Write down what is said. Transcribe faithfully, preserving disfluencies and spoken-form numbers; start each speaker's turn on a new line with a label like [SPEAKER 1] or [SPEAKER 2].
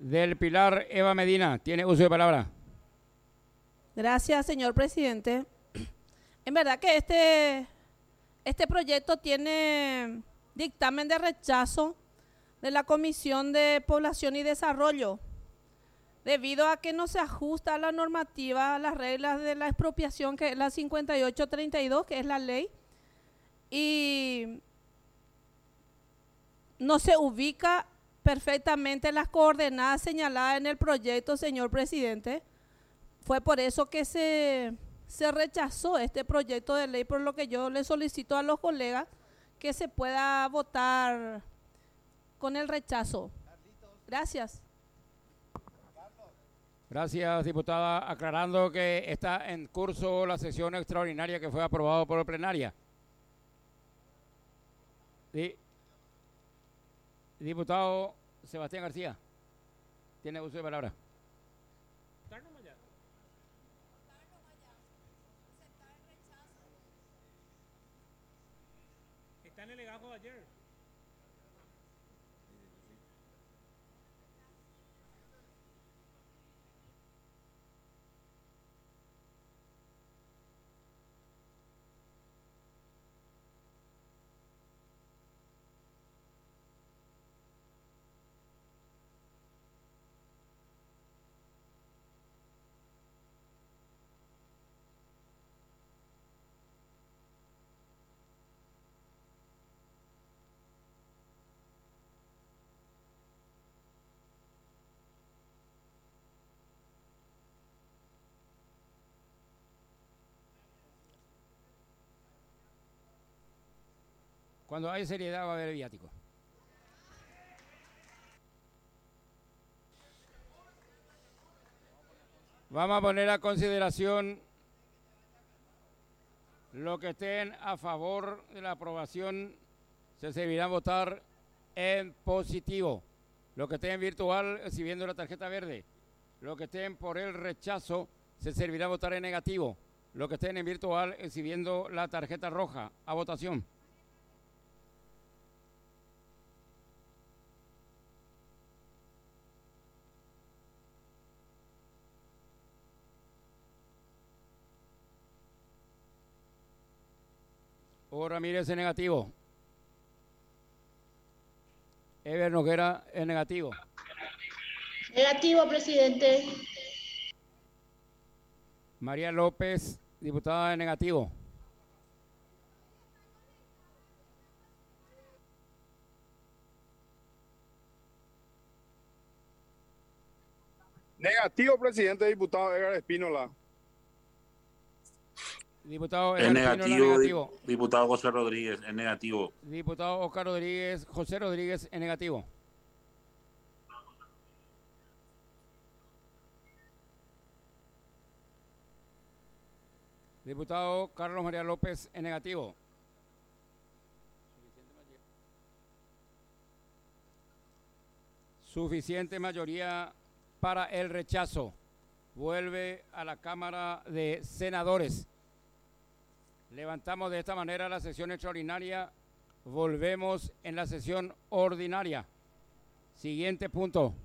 [SPEAKER 1] Del Pilar Eva Medina, tiene uso de palabra.
[SPEAKER 2] Gracias, señor presidente. En verdad que este, este proyecto tiene dictamen de rechazo de la Comisión de Población y Desarrollo, debido a que no se ajusta a la normativa, a las reglas de la expropiación, que es la cincuenta y ocho treinta y dos, que es la ley, y no se ubica perfectamente las coordenadas señaladas en el proyecto, señor presidente. Fue por eso que se, se rechazó este proyecto de ley, por lo que yo le solicito a los colegas que se pueda votar con el rechazo. Gracias.
[SPEAKER 1] Gracias, diputada. Aclarando que está en curso la sesión extraordinaria que fue aprobada por la plenaria. Sí. Diputado Sebastián García, tiene uso de palabra.
[SPEAKER 3] Está en el legajo de ayer.
[SPEAKER 1] Cuando hay seriedad va a haber viático. Vamos a poner a consideración lo que estén a favor de la aprobación, se servirá a votar en positivo. Lo que estén virtual, exhibiendo la tarjeta verde. Lo que estén por el rechazo, se servirá a votar en negativo. Lo que estén en virtual, exhibiendo la tarjeta roja. A votación. Hugo Ramírez en negativo. Ever Noguera en negativo.
[SPEAKER 4] Negativo, presidente.
[SPEAKER 1] María López, diputada en negativo.
[SPEAKER 5] Negativo, presidente, diputado Edgar Espínola.
[SPEAKER 1] Diputado
[SPEAKER 6] Es
[SPEAKER 1] Edgar
[SPEAKER 6] negativo,
[SPEAKER 1] Espínola, negativo.
[SPEAKER 6] Diputado José Rodríguez, es negativo.
[SPEAKER 1] Diputado Oscar Rodríguez, José Rodríguez en negativo. Diputado Carlos María López en negativo. Suficiente mayoría para el rechazo. Vuelve a la Cámara de Senadores. Levantamos de esta manera la sesión extraordinaria. Volvemos en la sesión ordinaria. Siguiente punto.